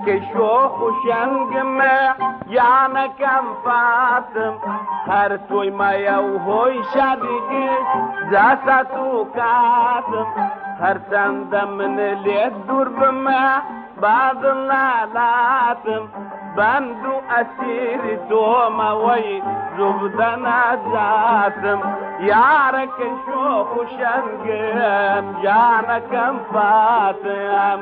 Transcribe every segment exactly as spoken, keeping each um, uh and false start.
يارك شوخ وشنقم يعنكم فاتم هرتوي ما يوهوي شادقش زاساتو كاتم هرسان دمن اللي الدور بما بعض اللالاتم بندو أسيري توما وي زبدنا زاتم يارك شوخ وشنقم جانكم فاتم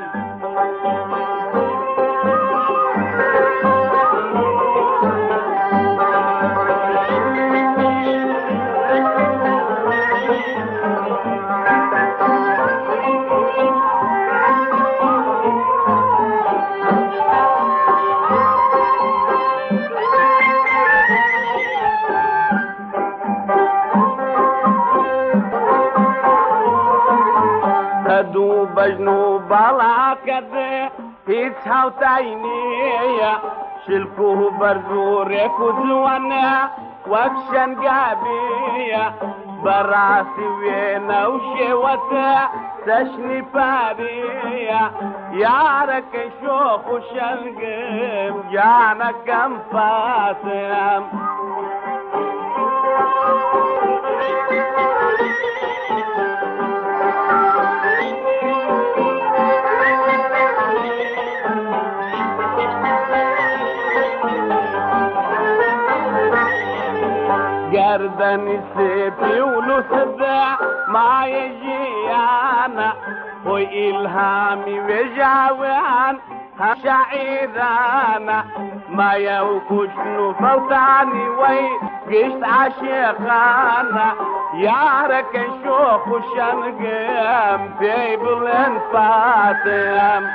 دو بجنو بالا كده هيتساو تاينية شلكوه برزورك وزوانا وكشن قابية براسي وينا وشيوتا تشني بارية يارك شوخ وشنقم جانا كم فاتم قردني سيفي ولسدع ما يجي انا هو الهامي وجاوان شعيرانا ما يوكش نفلتاني وي قشت عشيخانا يارك شوخ وشنقم في بلن فاتم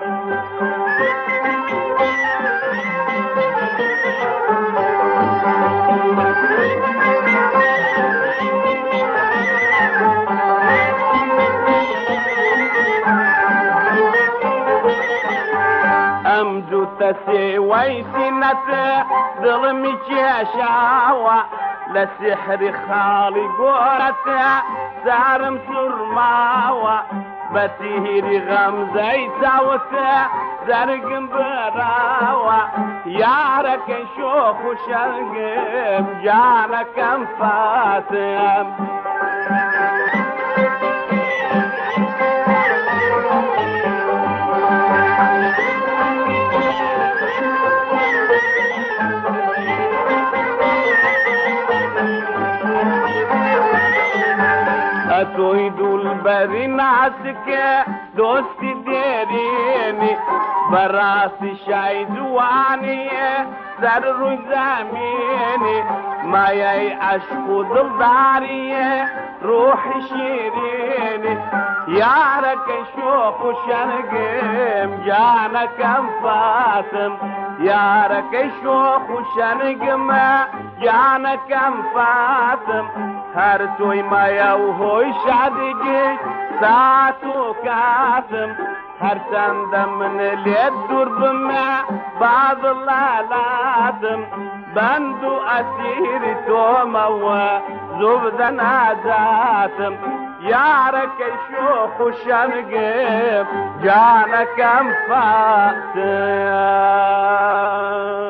أمجو تسي ويسنة ظلمي شاوة لسحر خالي قورة سارم سرماوة بتهيري غمزي ساوة زرق براوة يارك شوخ وشنقم جانك فاتم أتويدو البري ناسك دوستي ديريني براسي شاي زواني سر زميني ما ياي عشقو ضلداري روحي شيريني يارك شوخ وشنقم جانك فاتم يارك شوخ وشنقم جانك فاتم هرتوي ما يوهوي شادقش ساتو كاتم هرسان دمن اللي الدور بما بعض اللالاتم بندو أسيري توما وزبدنا زاتم يارك شوخ وشنقم جانك فاتم